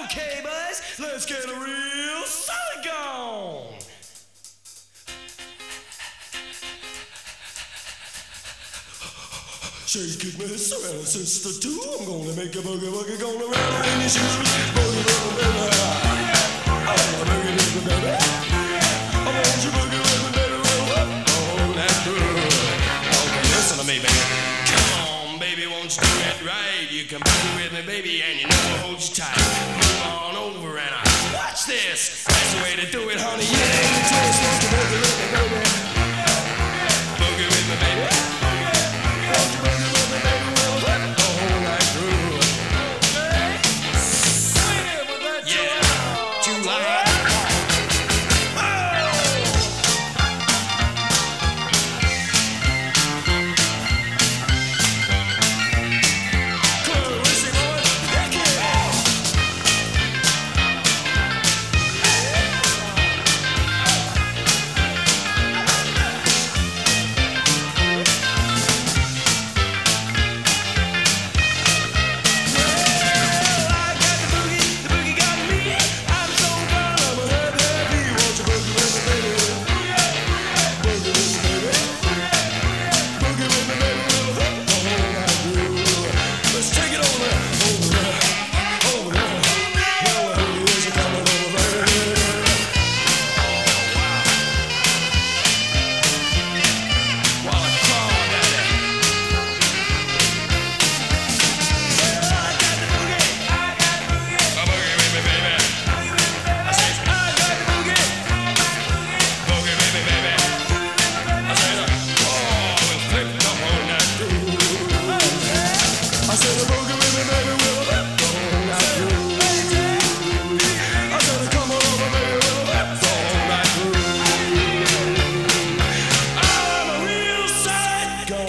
Okay, boys, let's get a real solid gone. Shake it, Miss Savannah, sister, too. I'm gonna make a boogie woogie, gonna rattle in your shoes. Boogie woogie, baby. I wanna boogie with me, baby. I want you boogie with me, baby. Oh, that's good. Okay, listen to me, baby. Come on, baby, won't you do it right? You can boogie with me, baby, and you know I'll hold you tight. Move on over and watch this. That's the way to do it, honey. Yeah, you twist, won't you boogie with me, baby? Boogie with me, baby. Won't you boogie with me, baby? Well, the whole night through. Swing it with that too loud.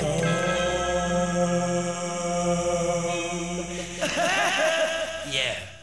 Yeah.